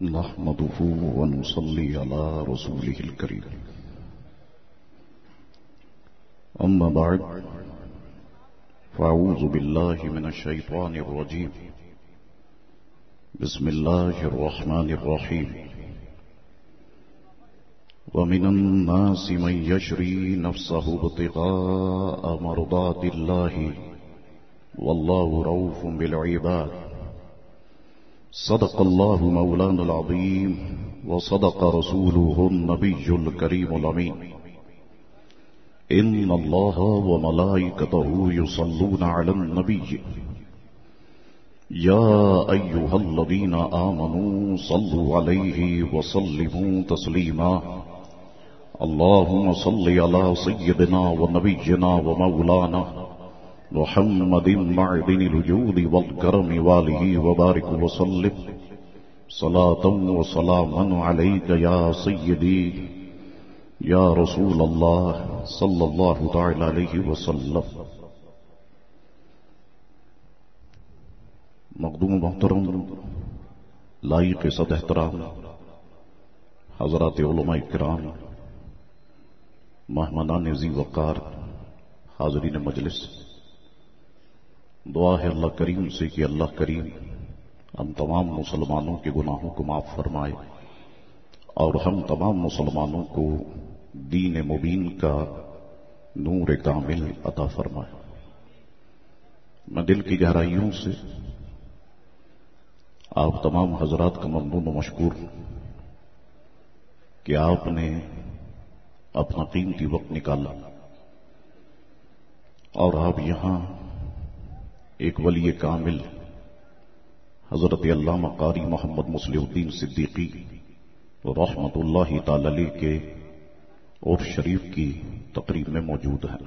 نحمده ونصلي على رسوله الكريم. أما بعد، فأعوذ بالله من الشيطان الرجيم. بسم الله الرحمن الرحيم. ومن الناس من يشري نفسه ابتغاء مرضات الله والله رؤوف بالعباد. صدق الله مولانا العظيم وصدق رسوله النبي الكريم الأمين. إن الله وملائكته يصلون على النبي يا أيها الذين آمنوا صلوا عليه وسلموا تسليما. اللهم صل على سيدنا ونبينا ومولانا محمد معدن الوجود والكرم وآله وبارك وسلم صلاة وسلاما عليك يا سيدي یا رسول اللہ صلی اللہ تعالی علیہ وسلم. مقدوم محترم لائق صد احترام حضرات علماء کرام، مہمانان ذی وقار، حاضرین مجلس، دعا ہے اللہ کریم سے کہ اللہ کریم ہم تمام مسلمانوں کے گناہوں کو معاف فرمائے اور ہم تمام مسلمانوں کو دین مبین کا نور کامل عطا فرمائے. میں دل کی گہرائیوں سے آپ تمام حضرات کا ممنون و مشکور ہوں کہ آپ نے اپنا قیمتی وقت نکالا اور آپ یہاں ایک ولی کامل حضرت علامہ قاری محمد مصلح الدین صدیقی رحمت اللہ تعالی علیہ کے اور شریف کی تقریب میں موجود ہیں.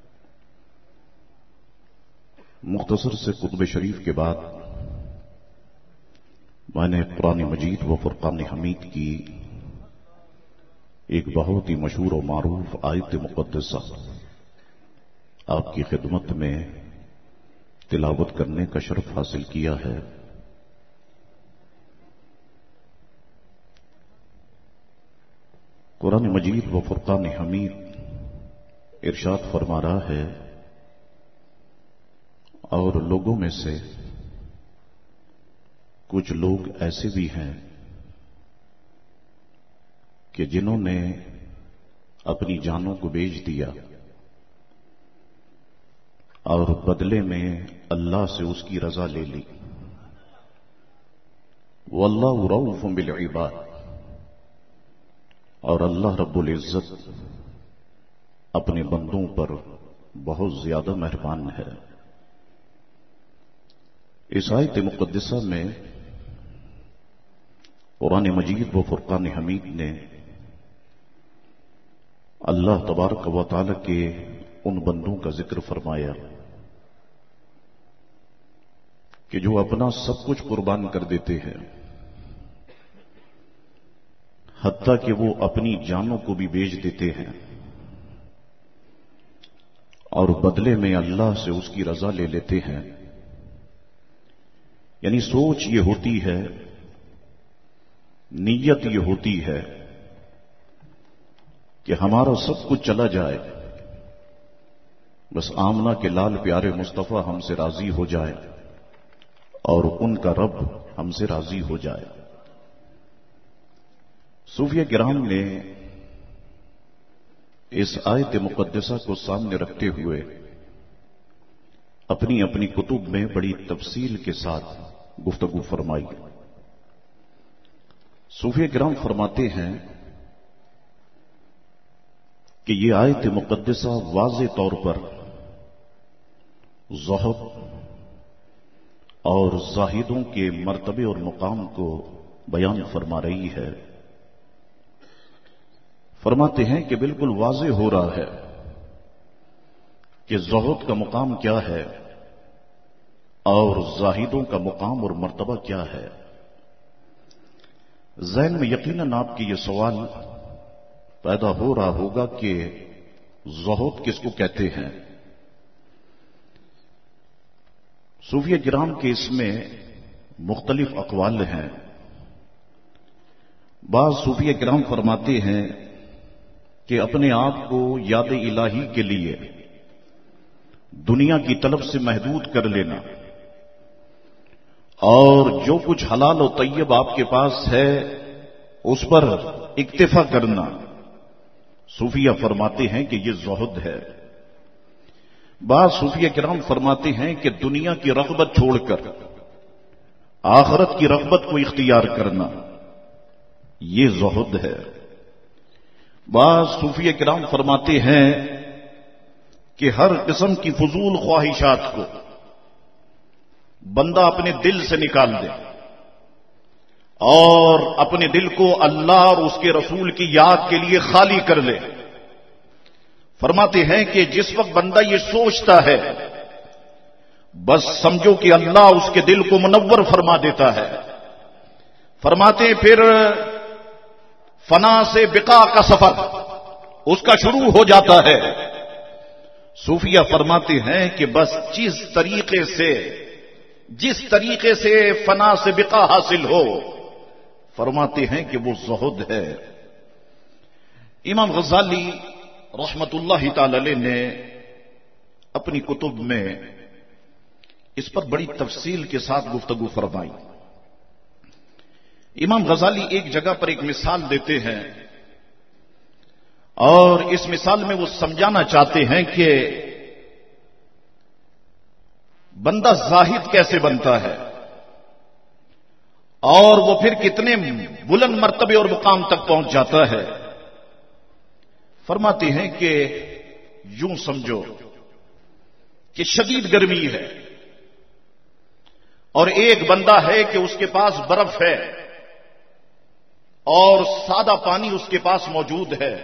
مختصر سے خطبہ شریف کے بعد میں نے قرآن مجید و فرقان حمید کی ایک بہت ہی مشہور و معروف آیت مقدسہ آپ کی خدمت میں تلاوت کرنے کا شرف حاصل کیا ہے. قرآن مجید و فرقان حمید ارشاد فرما رہا ہے، اور لوگوں میں سے کچھ لوگ ایسے بھی ہیں کہ جنہوں نے اپنی جانوں کو بیچ دیا اور بدلے میں اللہ سے اس کی رضا لے لی. واللہ رؤوف بالعباد، اور اللہ رب العزت اپنے بندوں پر بہت زیادہ مہربان ہے. اس آیت مقدسہ میں قرآن مجید و فرقان حمید نے اللہ تبارک و تعالی کے ان بندوں کا ذکر فرمایا کہ جو اپنا سب کچھ قربان کر دیتے ہیں، حتیٰ کہ وہ اپنی جانوں کو بھی بیچ دیتے ہیں اور بدلے میں اللہ سے اس کی رضا لے لیتے ہیں. یعنی سوچ یہ ہوتی ہے، نیت یہ ہوتی ہے کہ ہمارا سب کچھ چلا جائے، بس آمنہ کے لال پیارے مصطفیٰ ہم سے راضی ہو جائے اور ان کا رب ہم سے راضی ہو جائے. صوفیہ کرام نے اس آیت مقدسہ کو سامنے رکھتے ہوئے اپنی اپنی کتب میں بڑی تفصیل کے ساتھ گفتگو فرمائی. صوفیہ کرام فرماتے ہیں کہ یہ آیت مقدسہ واضح طور پر زہد اور زاہدوں کے مرتبے اور مقام کو بیان فرما رہی ہے. فرماتے ہیں کہ بالکل واضح ہو رہا ہے کہ زہد کا مقام کیا ہے اور زاہدوں کا مقام اور مرتبہ کیا ہے. ذہن میں یقیناً آپ کے یہ سوال پیدا ہو رہا ہوگا کہ زہد کس کو کہتے ہیں. صوفیہ کرام کے اس میں مختلف اقوال ہیں. بعض صوفیہ کرام فرماتے ہیں کہ اپنے آپ کو یاد الہی کے لیے دنیا کی طلب سے محدود کر لینا اور جو کچھ حلال و طیب آپ کے پاس ہے اس پر اکتفا کرنا، صوفیہ فرماتے ہیں کہ یہ زہد ہے۔ بعض صوفیہ کرام فرماتے ہیں کہ دنیا کی رغبت چھوڑ کر آخرت کی رغبت کو اختیار کرنا، یہ زہد ہے۔ بعض صوفیہ کرام فرماتے ہیں کہ ہر قسم کی فضول خواہشات کو بندہ اپنے دل سے نکال دے اور اپنے دل کو اللہ اور اس کے رسول کی یاد کے لیے خالی کر لے۔ فرماتے ہیں کہ جس وقت بندہ یہ سوچتا ہے بس سمجھو کہ اللہ اس کے دل کو منور فرما دیتا ہے۔ فرماتے پھر فنا سے بقا کا سفر اس کا شروع ہو جاتا ہے۔ صوفیہ فرماتے ہیں کہ بس جس طریقے سے فنا سے بقا حاصل ہو، فرماتے ہیں کہ وہ زہد ہے۔ امام غزالی رحمت اللہ تعالی علیہ نے اپنی کتب میں اس پر بڑی تفصیل کے ساتھ گفتگو فرمائی۔ امام غزالی ایک جگہ پر ایک مثال دیتے ہیں اور اس مثال میں وہ سمجھانا چاہتے ہیں کہ بندہ زاہد کیسے بنتا ہے اور وہ پھر کتنے بلند مرتبے اور مقام تک پہنچ جاتا ہے۔ فرماتے ہیں کہ یوں سمجھو کہ شدید گرمی ہے اور ایک بندہ ہے کہ اس کے پاس برف ہے اور سادہ پانی اس کے پاس موجود ہے۔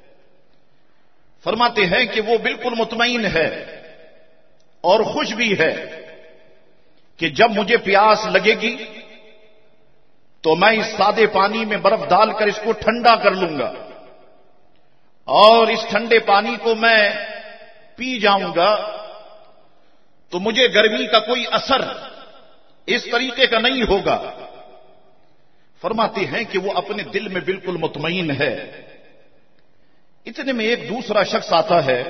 فرماتے ہیں کہ وہ بالکل مطمئن ہے اور خوش بھی ہے کہ جب مجھے پیاس لگے گی تو میں اس سادے پانی میں برف ڈال کر اس کو ٹھنڈا کر لوں گا اور اس ٹھنڈے پانی کو میں پی جاؤں گا تو مجھے گرمی کا کوئی اثر اس طریقے کا نہیں ہوگا۔ فرماتے ہیں کہ وہ اپنے دل میں بالکل مطمئن ہے۔ اتنے میں ایک دوسرا شخص آتا ہے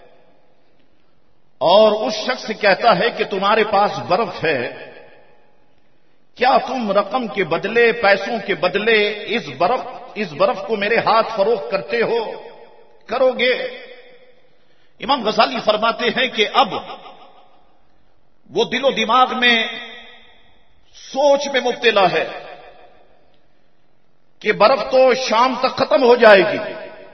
اور اس شخص سے کہتا ہے کہ تمہارے پاس برف ہے، کیا تم رقم کے بدلے، پیسوں کے بدلے اس برف کو میرے ہاتھ فروخت کرتے ہو، کرو گے؟ امام غزالی فرماتے ہیں کہ اب وہ دل و دماغ میں سوچ میں مبتلا ہے کہ برف تو شام تک ختم ہو جائے گی،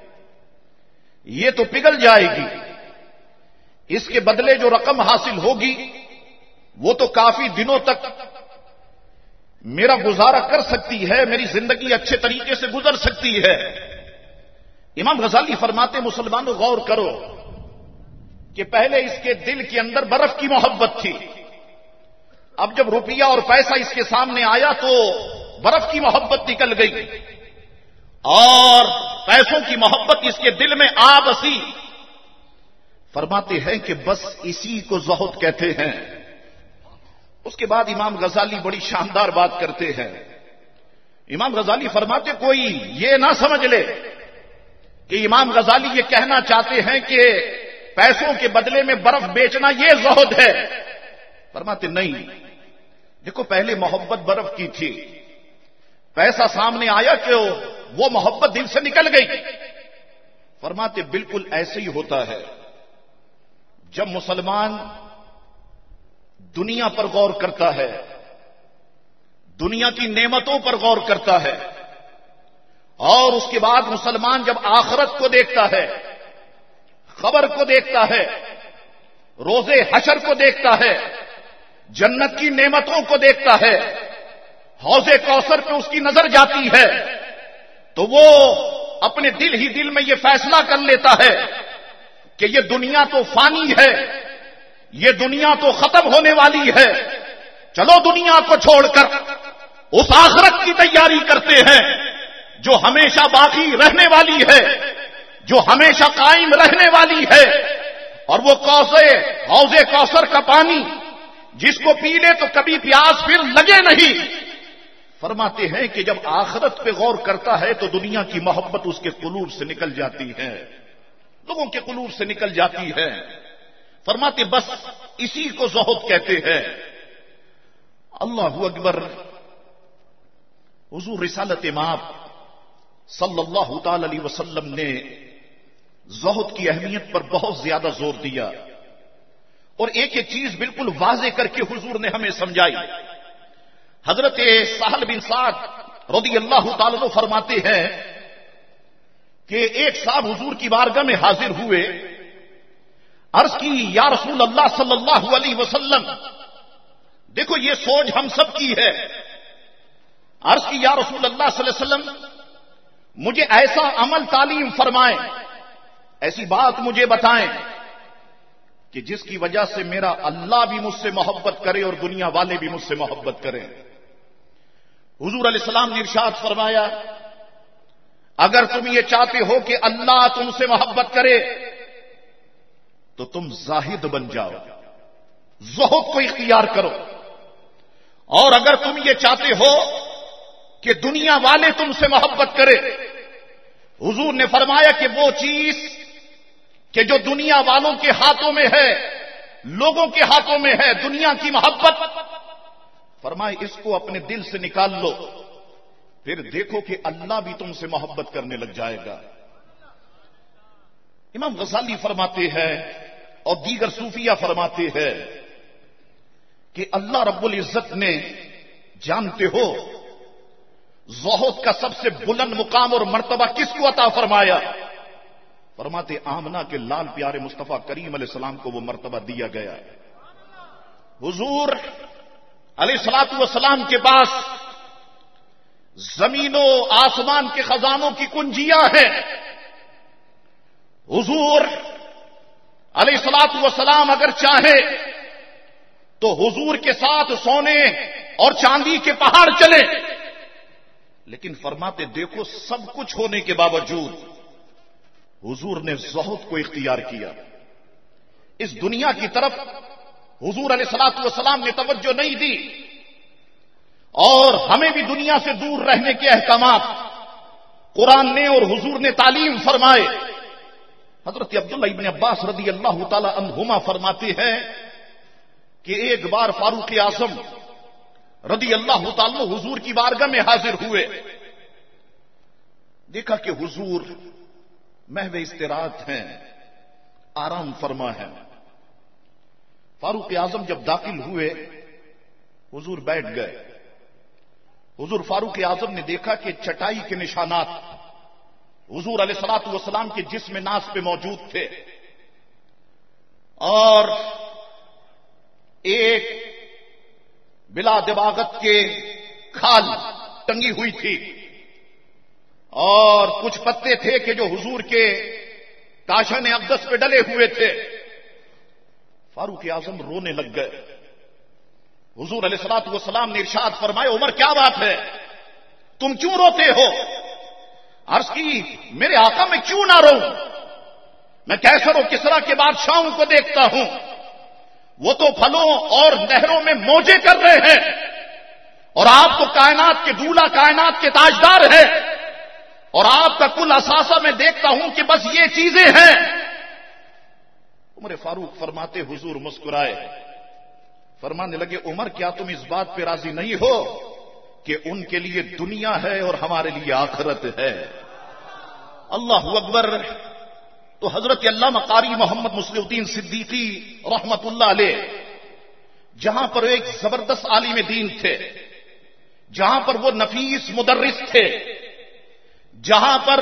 یہ تو پگھل جائے گی، اس کے بدلے جو رقم حاصل ہوگی وہ تو کافی دنوں تک میرا گزارا کر سکتی ہے، میری زندگی اچھے طریقے سے گزر سکتی ہے۔ امام غزالی فرماتے مسلمانوں غور کرو کہ پہلے اس کے دل کے اندر برف کی محبت تھی، اب جب روپیہ اور پیسہ اس کے سامنے آیا تو برف کی محبت نکل گئی اور پیسوں کی محبت اس کے دل میں آ بسی۔ فرماتے ہیں کہ بس اسی کو زہد کہتے ہیں۔ اس کے بعد امام غزالی بڑی شاندار بات کرتے ہیں۔ امام غزالی فرماتے کوئی یہ نہ سمجھ لے کہ امام غزالی یہ کہنا چاہتے ہیں کہ پیسوں کے بدلے میں برف بیچنا یہ زہد ہے۔ فرماتے نہیں، دیکھو پہلے محبت برف کی تھی، پیسہ سامنے آیا کہ وہ محبت دل سے نکل گئی۔ فرماتے بالکل ایسے ہی ہوتا ہے جب مسلمان دنیا پر غور کرتا ہے، دنیا کی نعمتوں پر غور کرتا ہے اور اس کے بعد مسلمان جب آخرت کو دیکھتا ہے، خبر کو دیکھتا ہے، روز حشر کو دیکھتا ہے، جنت کی نعمتوں کو دیکھتا ہے، حوض کوثر پہ اس کی نظر جاتی ہے تو وہ اپنے دل ہی دل میں یہ فیصلہ کر لیتا ہے کہ یہ دنیا تو فانی ہے، یہ دنیا تو ختم ہونے والی ہے، چلو دنیا کو چھوڑ کر اس آخرت کی تیاری کرتے ہیں جو ہمیشہ باقی رہنے والی ہے، جو ہمیشہ قائم رہنے والی ہے، اور وہ حوض کوثر کا پانی جس کو پی لے تو کبھی پیاس پھر لگے نہیں۔ فرماتے ہیں کہ جب آخرت پہ غور کرتا ہے تو دنیا کی محبت اس کے قلوب سے نکل جاتی ہے، لوگوں کے قلوب سے نکل جاتی ہے۔ فرماتے بس اسی کو زہد کہتے ہیں۔ اللہ اکبر۔ حضور رسالت مآب صلی اللہ تعالی علیہ وسلم نے زہد کی اہمیت پر بہت زیادہ زور دیا، اور ایک ایک چیز بالکل واضح کر کے حضور نے ہمیں سمجھائی۔ حضرت سہل بن سعد رضی اللہ تعالی عنہ فرماتے ہیں کہ ایک صاحب حضور کی بارگاہ میں حاضر ہوئے، عرض کی یا رسول اللہ صلی اللہ علیہ وسلم، دیکھو یہ سوچ ہم سب کی ہے، عرض کی یا رسول اللہ صلی اللہ علیہ وسلم مجھے ایسا عمل تعلیم فرمائیں، ایسی بات مجھے بتائیں کہ جس کی وجہ سے میرا اللہ بھی مجھ سے محبت کرے اور دنیا والے بھی مجھ سے محبت کریں۔ حضور علیہ السلام نے ارشاد فرمایا، اگر تم یہ چاہتے ہو کہ اللہ تم سے محبت کرے تو تم زاہد بن جاؤ، زہد کو اختیار کرو، اور اگر تم یہ چاہتے ہو کہ دنیا والے تم سے محبت کرے، حضور نے فرمایا کہ وہ چیز کہ جو دنیا والوں کے ہاتھوں میں ہے، لوگوں کے ہاتھوں میں ہے، دنیا کی محبت، فرمائے اس کو اپنے دل سے نکال لو، پھر دیکھو کہ اللہ بھی تم سے محبت کرنے لگ جائے گا۔ امام غزالی فرماتے ہیں اور دیگر صوفیہ فرماتے ہیں کہ اللہ رب العزت نے، جانتے ہو زہد کا سب سے بلند مقام اور مرتبہ کس کو عطا فرمایا؟ فرماتے آمنہ کے لال پیارے مصطفیٰ کریم علیہ السلام کو وہ مرتبہ دیا گیا۔ حضور علیہ الصلوۃ والسلام کے پاس زمین و آسمان کے خزانوں کی کنجیاں ہیں۔ حضور علیہ الصلوۃ والسلام اگر چاہے تو حضور کے ساتھ سونے اور چاندی کے پہاڑ چلے، لیکن فرماتے دیکھو سب کچھ ہونے کے باوجود حضور نے زہد کو اختیار کیا۔ اس دنیا کی طرف حضور علیہ الصلوۃ والسلام نے توجہ نہیں دی، اور ہمیں بھی دنیا سے دور رہنے کے احکامات قرآن نے اور حضور نے تعلیم فرمائے۔ حضرت عبداللہ ابن عباس رضی اللہ تعالی عنہما فرماتے ہیں کہ ایک بار فاروق اعظم رضی اللہ تعالی حضور کی بارگاہ میں حاضر ہوئے، دیکھا کہ حضور محو استراحت ہیں، آرام فرما ہے۔ فاروق اعظم جب داخل ہوئے حضور بیٹھ گئے۔ حضور فاروق اعظم نے دیکھا کہ چٹائی کے نشانات حضور علیہ الصلوۃ والسلام کے جسم ناز پہ موجود تھے، اور ایک بلا دباغت کے کھال ٹنگی ہوئی تھی، اور کچھ پتے تھے کہ جو حضور کے کاشان اقدس پہ ڈلے ہوئے تھے۔ فاروق اعظم رونے لگ گئے۔ حضور علیہ الصلوۃ والسلام نے ارشاد فرمایا، عمر کیا بات ہے، تم کیوں روتے ہو؟ عرض کی میرے آقا میں کیوں نہ روؤں، میں کیسر و کسرا کے بادشاہوں کو دیکھتا ہوں، وہ تو پھلوں اور نہروں میں موجے کر رہے ہیں، اور آپ تو کائنات کے دولہ، کائنات کے تاجدار ہیں، اور آپ کا کل اثاثہ میں دیکھتا ہوں کہ بس یہ چیزیں ہیں۔ عمر فاروق فرماتے حضور مسکرائے، فرمانے لگے عمر کیا تم اس بات پہ راضی نہیں ہو کہ ان کے لیے دنیا ہے اور ہمارے لیے آخرت ہے؟ اللہ اکبر۔ تو حضرت علامہ قاری محمد مصلح الدین صدیقی رحمت اللہ علیہ جہاں پر ایک زبردست عالم دین تھے، جہاں پر وہ نفیس مدرس تھے، جہاں پر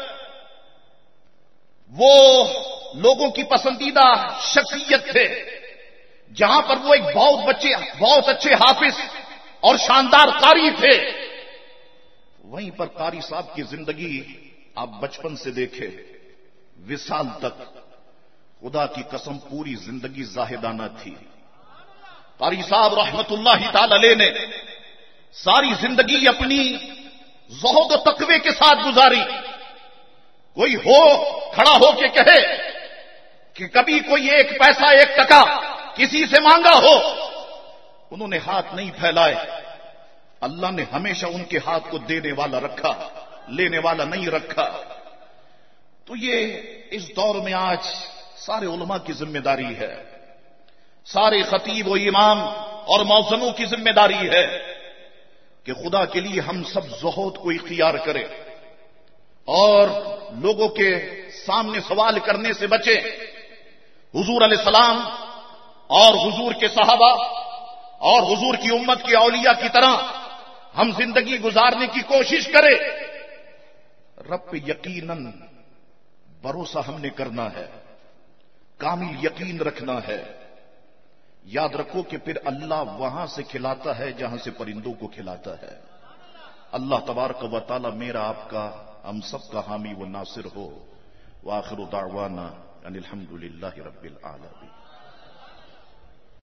وہ لوگوں کی پسندیدہ شخصیت تھے، جہاں پر وہ ایک بہت اچھے حافظ اور شاندار قاری تھے، وہیں پر قاری صاحب کی زندگی آپ بچپن سے دیکھے وصال تک، خدا کی قسم پوری زندگی زاہدانہ تھی۔ قاری صاحب رحمت اللہ تعالی علیہ نے ساری زندگی اپنی زہد و تقوی کے ساتھ گزاری۔ کوئی ہو کھڑا ہو کے کہے کہ کبھی کوئی ایک پیسہ ایک ٹکا کسی سے مانگا ہو، انہوں نے ہاتھ نہیں پھیلائے، اللہ نے ہمیشہ ان کے ہاتھ کو دینے والا رکھا، لینے والا نہیں رکھا. تو یہ اس دور میں آج سارے علماء کی ذمہ داری ہے، سارے خطیب و امام اور مؤذنوں کی ذمہ داری ہے کہ خدا کے لیے ہم سب زہد کو اختیار کریں اور لوگوں کے سامنے سوال کرنے سے بچیں. حضور علیہ السلام اور حضور کے صحابہ اور حضور کی امت کے اولیاء کی طرح ہم زندگی گزارنے کی کوشش کریں. رب پہ یقیناً بھروسہ ہم نے کرنا ہے، کامل یقین رکھنا ہے. یاد رکھو کہ پھر اللہ وہاں سے کھلاتا ہے جہاں سے پرندوں کو کھلاتا ہے. اللہ تبارک و تعالی میرا آپ کا ہم سب کا حامی و ناصر ہو. وآخر دعوانا ان الحمد للہ رب العالمین.